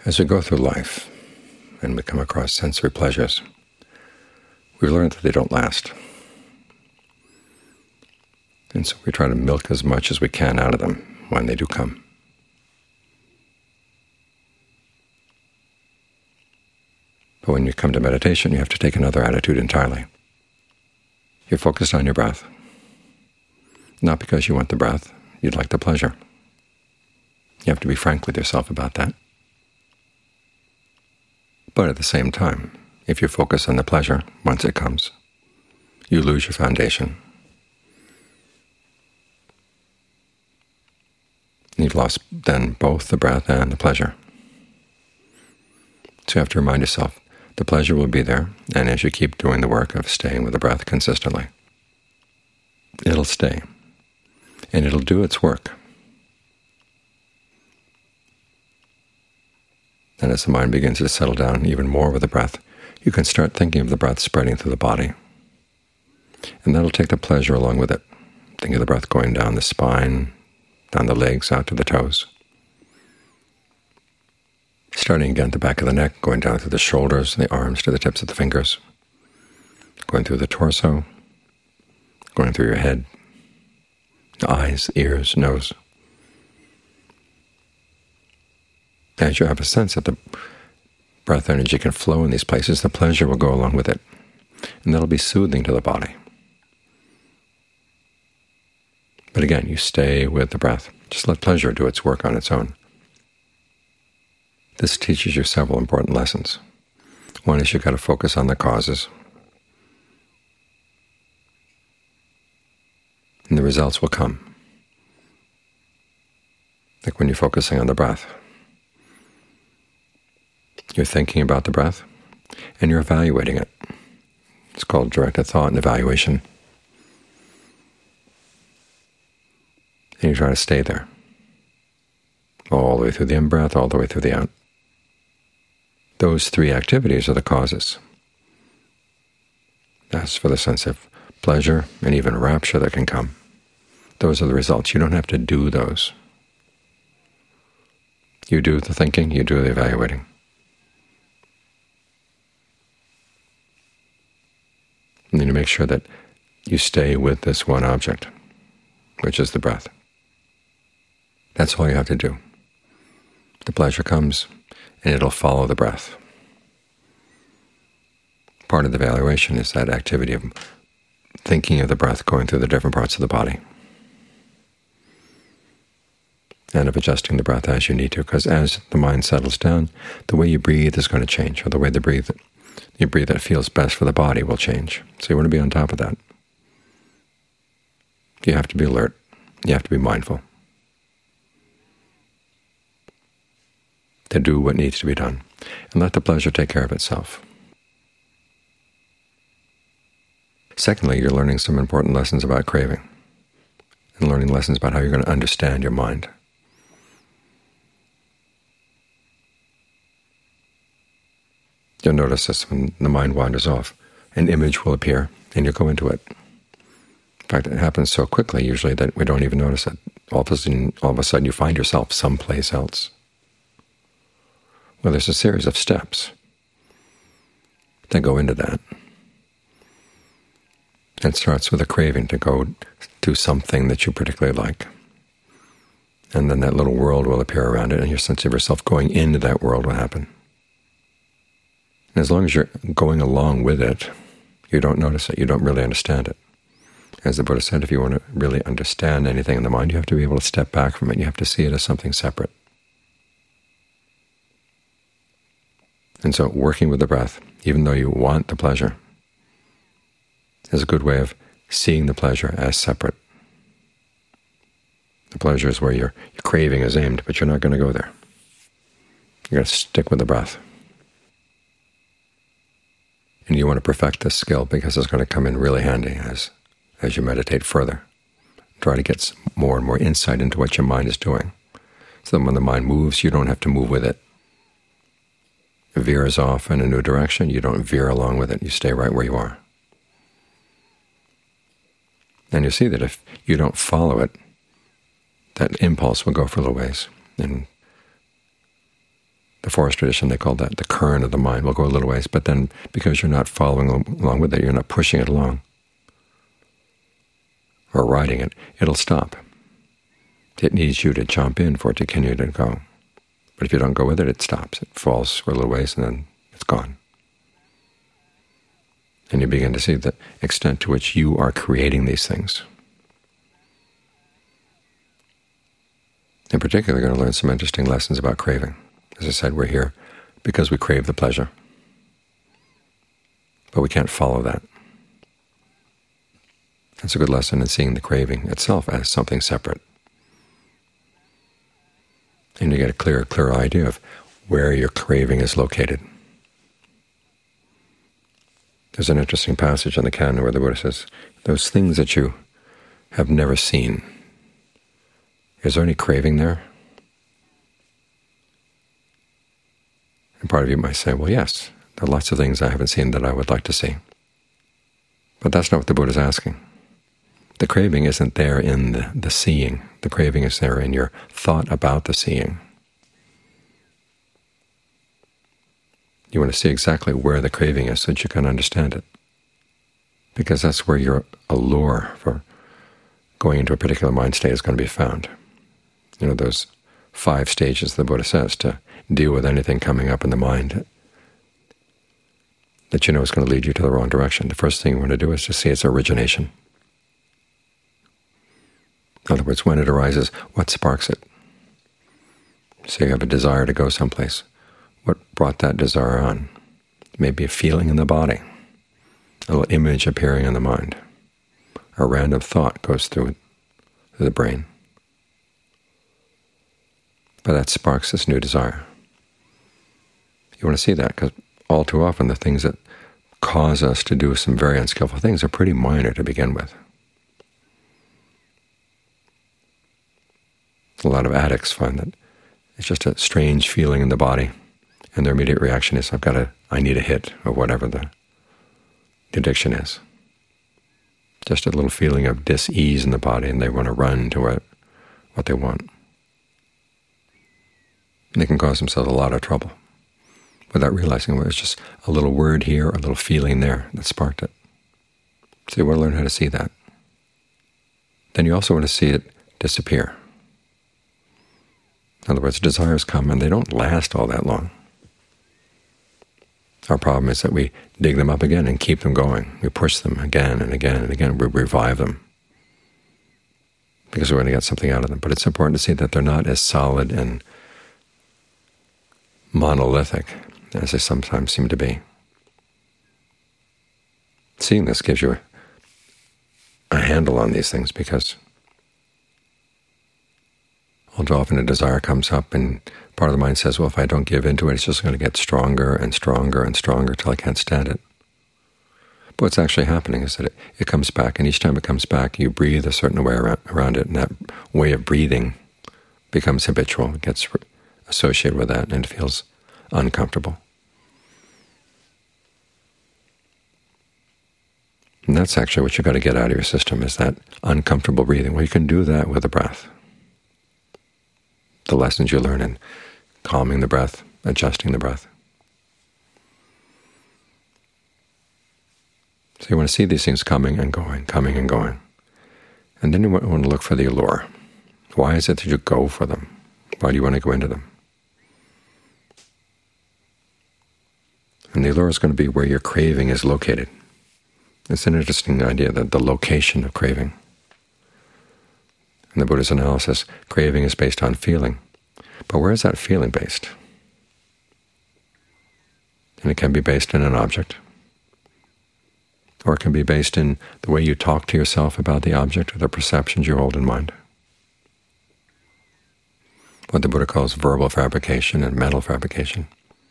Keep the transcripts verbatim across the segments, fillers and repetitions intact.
As we go through life and we come across sensory pleasures, we've learned that they don't last. And so we try to milk as much as we can out of them when they do come. But when you come to meditation, you have to take another attitude entirely. You're focused on your breath. Not because you want the breath, you'd like the pleasure. You have to be frank with yourself about that. But at the same time, if you focus on the pleasure, once it comes, you lose your foundation. You've lost then both the breath and the pleasure. So you have to remind yourself, the pleasure will be there, and as you keep doing the work of staying with the breath consistently, it'll stay, and it'll do its work. And as the mind begins to settle down even more with the breath, you can start thinking of the breath spreading through the body. And that'll take the pleasure along with it. Think of the breath going down the spine, down the legs, out to the toes. Starting again at the back of the neck, going down through the shoulders, the arms to the tips of the fingers, going through the torso, going through your head, the eyes, ears, nose. As you have a sense that the breath energy can flow in these places, the pleasure will go along with it, and that'll be soothing to the body. But again, you stay with the breath. Just let pleasure do its work on its own. This teaches you several important lessons. One is you've got to focus on the causes, and the results will come. Like when you're focusing on the breath. You're thinking about the breath, and you're evaluating it. It's called directed thought and evaluation. And you try to stay there, all the way through the in-breath, all the way through the out. Those three activities are the causes. As for the sense of pleasure and even rapture that can come, those are the results. You don't have to do those. You do the thinking, you do the evaluating. And then you make sure that you stay with this one object, which is the breath. That's all you have to do. The pleasure comes, and it'll follow the breath. Part of the evaluation is that activity of thinking of the breath going through the different parts of the body, and of adjusting the breath as you need to, because as the mind settles down, the way you breathe is going to change, or the way the breathe you breathe that feels best for the body will change. So you want to be on top of that. You have to be alert. You have to be mindful to do what needs to be done, and let the pleasure take care of itself. Secondly, you're learning some important lessons about craving, and learning lessons about how you're going to understand your mind. You'll notice this when the mind wanders off. An image will appear, and you'll go into it. In fact, it happens so quickly usually that we don't even notice it. All of a sudden, all of a sudden you find yourself someplace else. Well, there's a series of steps that go into that. It starts with a craving to go to something that you particularly like. And then that little world will appear around it, and your sense of yourself going into that world will happen. And as long as you're going along with it, you don't notice it, you don't really understand it. As the Buddha said, if you want to really understand anything in the mind, you have to be able to step back from it. You have to see it as something separate. And so working with the breath, even though you want the pleasure, is a good way of seeing the pleasure as separate. The pleasure is where your, your craving is aimed, but you're not going to go there. You're going to stick with the breath. And you want to perfect this skill because it's going to come in really handy as, as you meditate further. Try to get more and more insight into what your mind is doing, so that when the mind moves, you don't have to move with it. It veers off in a new direction, you don't veer along with it, you stay right where you are. And you see that if you don't follow it, that impulse will go for a little ways, and the forest tradition, they call that the current of the mind. Will go a little ways, but then because you're not following along with it, you're not pushing it along or riding it, it'll stop. It needs you to jump in for it to continue to go. But if you don't go with it, it stops. It falls for a little ways, and then it's gone. And you begin to see the extent to which you are creating these things. In particular, we're going to learn some interesting lessons about craving. As I said, we're here because we crave the pleasure. But we can't follow that. That's a good lesson in seeing the craving itself as something separate. And you get a clearer, clearer idea of where your craving is located. There's an interesting passage in the Canon where the Buddha says, those things that you have never seen, is there any craving there? And part of you might say, well, yes, there are lots of things I haven't seen that I would like to see. But that's not what the Buddha is asking. The craving isn't there in the, the seeing. The craving is there in your thought about the seeing. You want to see exactly where the craving is so that you can understand it, because that's where your allure for going into a particular mind state is going to be found. You know, those five stages the Buddha says to deal with anything coming up in the mind that you know is going to lead you to the wrong direction. The first thing you want to do is to see its origination. In other words, when it arises, what sparks it? So you have a desire to go someplace. What brought that desire on? Maybe a feeling in the body, a little image appearing in the mind. A random thought goes through it, through the brain. But that sparks this new desire. You want to see that because all too often the things that cause us to do some very unskillful things are pretty minor to begin with. A lot of addicts find that it's just a strange feeling in the body, and their immediate reaction is, I've got to, I need a hit, or whatever the, the addiction is. Just a little feeling of dis-ease in the body, and they want to run to what, what they want. And they can cause themselves a lot of trouble without realizing well, it's just a little word here, a little feeling there that sparked it. So you want to learn how to see that. Then you also want to see it disappear. In other words, desires come and they don't last all that long. Our problem is that we dig them up again and keep them going. We push them again and again and again. We revive them because we want to get something out of them. But it's important to see that they're not as solid and monolithic as they sometimes seem to be. Seeing this gives you a, a handle on these things, because all too often a desire comes up and part of the mind says, well, if I don't give into it, it's just going to get stronger and stronger and stronger till I can't stand it. But what's actually happening is that it, it comes back, and each time it comes back, you breathe a certain way around, around it, and that way of breathing becomes habitual. It gets associated with that, and it feels uncomfortable. And that's actually what you've got to get out of your system, is that uncomfortable breathing. Well, you can do that with the breath. The lessons you learn in calming the breath, adjusting the breath. So you want to see these things coming and going, coming and going. And then you want to look for the allure. Why is it that you go for them? Why do you want to go into them? And the allure is going to be where your craving is located. It's an interesting idea, that the location of craving. In the Buddha's analysis, craving is based on feeling. But where is that feeling based? And it can be based in an object, or it can be based in the way you talk to yourself about the object, or the perceptions you hold in mind. What the Buddha calls verbal fabrication and mental fabrication.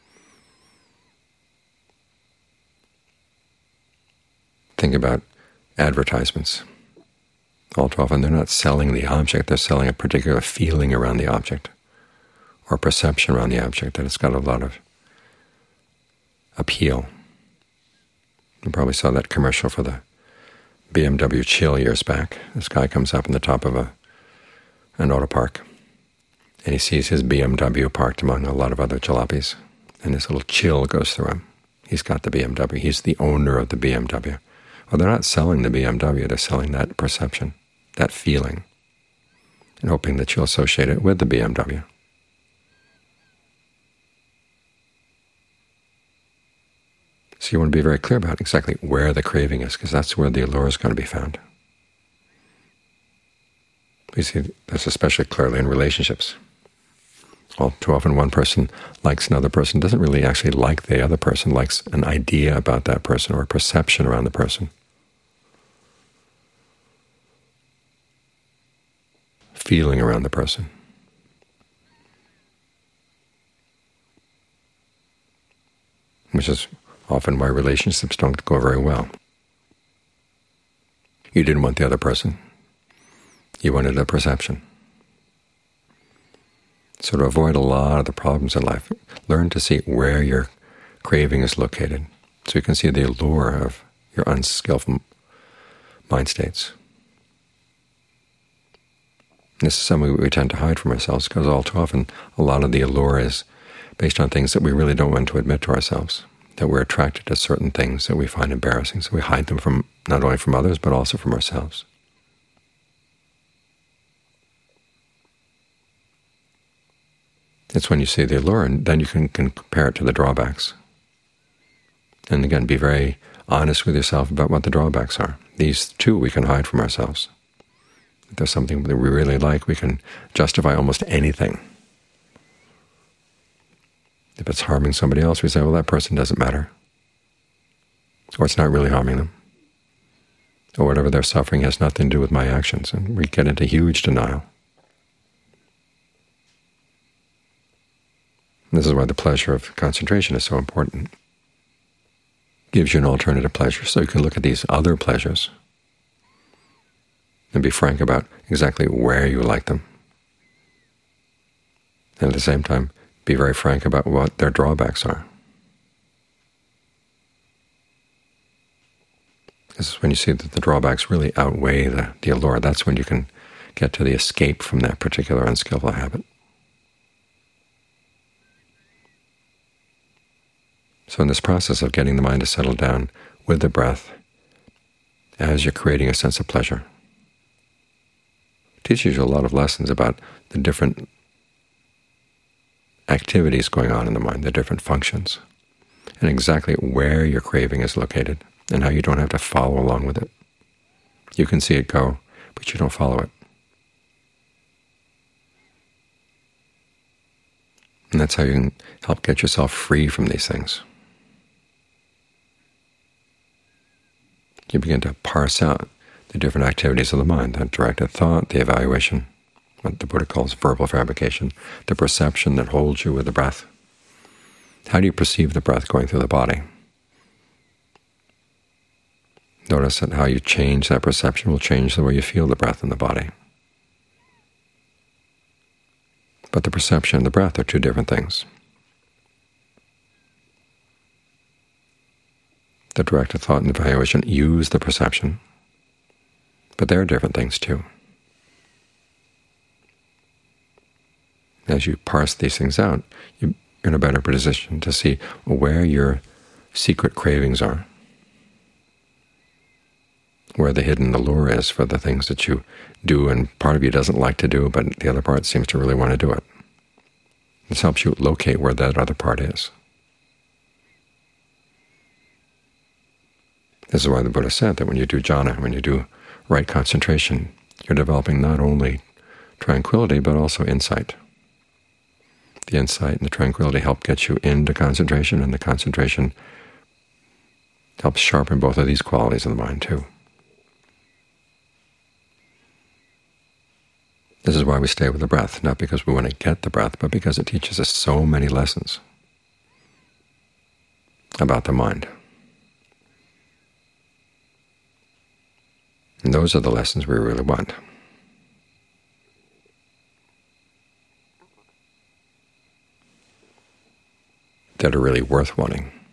Think about advertisements. All too often they're not selling the object, they're selling a particular feeling around the object, or perception around the object, that it's got a lot of appeal. You probably saw that commercial for the B M W Chill years back. This guy comes up in the top of a an auto park, and he sees his B M W parked among a lot of other jalopies, and this little chill goes through him. He's got the B M W. He's the owner of the B M W. Well, they're not selling the B M W. They're selling that perception, that feeling, and hoping that you'll associate it with the B M W. So you want to be very clear about exactly where the craving is, because that's where the allure is going to be found. We see this especially clearly in relationships. Well, too often one person likes another person, doesn't really actually like the other person, likes an idea about that person or a perception around the person. Feeling around the person. Which is often why relationships don't go very well. You didn't want the other person. You wanted a perception. So to avoid a lot of the problems in life, learn to see where your craving is located, so you can see the allure of your unskillful mind states. This is something we tend to hide from ourselves, because all too often a lot of the allure is based on things that we really don't want to admit to ourselves, that we're attracted to certain things that we find embarrassing, so we hide them from not only from others but also from ourselves. It's when you see the allure, and then you can, can compare it to the drawbacks. And again, be very honest with yourself about what the drawbacks are. These too we can hide from ourselves. If there's something that we really like, we can justify almost anything. If it's harming somebody else, we say, well, that person doesn't matter. Or it's not really harming them. Or whatever they're suffering has nothing to do with my actions. And we get into huge denial. This is why the pleasure of concentration is so important. It gives you an alternative pleasure, so you can look at these other pleasures and be frank about exactly where you like them. And at the same time, be very frank about what their drawbacks are. This is when you see that the drawbacks really outweigh the, the allure. That's when you can get to the escape from that particular unskillful habit. So in this process of getting the mind to settle down with the breath, as you're creating a sense of pleasure, it teaches you a lot of lessons about the different activities going on in the mind, the different functions, and exactly where your craving is located, and how you don't have to follow along with it. You can see it go, but you don't follow it. And that's how you can help get yourself free from these things. You begin to parse out the different activities of the mind, the directed thought, the evaluation, what the Buddha calls verbal fabrication, the perception that holds you with the breath. How do you perceive the breath going through the body? Notice that how you change that perception will change the way you feel the breath in the body. But the perception and the breath are two different things. The directed thought and evaluation use the perception, but they're different things too. As you parse these things out, you're in a better position to see where your secret cravings are, where the hidden allure is for the things that you do and part of you doesn't like to do, but the other part seems to really want to do it. This helps you locate where that other part is. This is why the Buddha said that when you do jhana, when you do right concentration, you're developing not only tranquility but also insight. The insight and the tranquility help get you into concentration, and the concentration helps sharpen both of these qualities of the mind too. This is why we stay with the breath, not because we want to get the breath, but because it teaches us so many lessons about the mind. And those are the lessons we really want. That are really worth wanting.